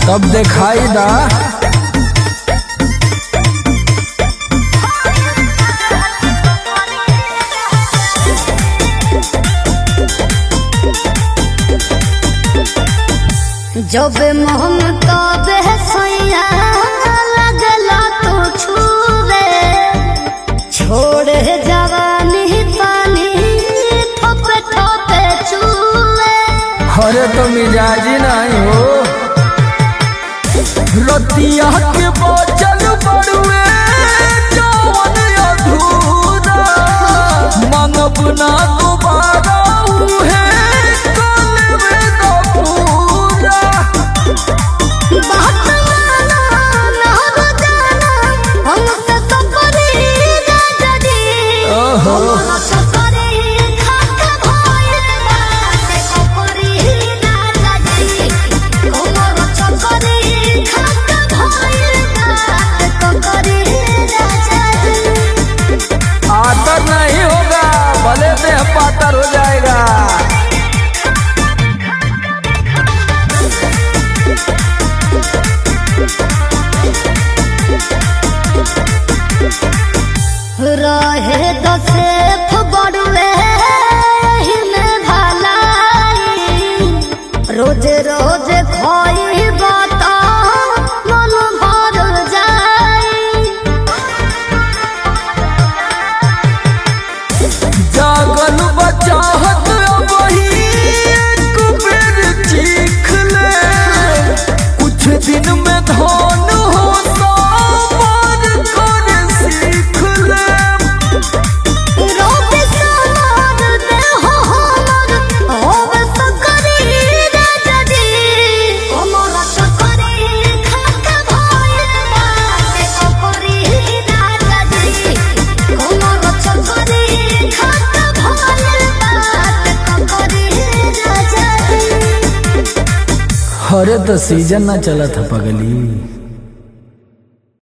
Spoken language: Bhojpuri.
तब दिखाई दा। जब मोहम तबे सैया लगला तो छूवे छोड़ जवानी पानी ठोपे ठोपे छूवे। अरे तो मिजाजी नहीं हो रतिया के बचल बड़ुए जवन अधूरा मांगब ना दोबारा उहे कल में तो पूरा। बात माना ना जाना हमसे तो करी राजा जी। ओहो आतर नहीं होगा भले देह पातर हो जाएगा। रहे दसे बड़ुए में भलाई रोज रोज खोई बता मन भर जाई। जागल बचाहत वही एक बेर चीख ले कुछ दिन में धन हो सामान करे सीख ले। रोब समान दे हो हमर होवे सकरी राजा जी। हमरा सकरी खाके भइल बाटे सकरी राजा जी। हमरा सकरी खाके भइल बाटे सकरी राजा जी। अरे तो सीजन ना चला था पगली।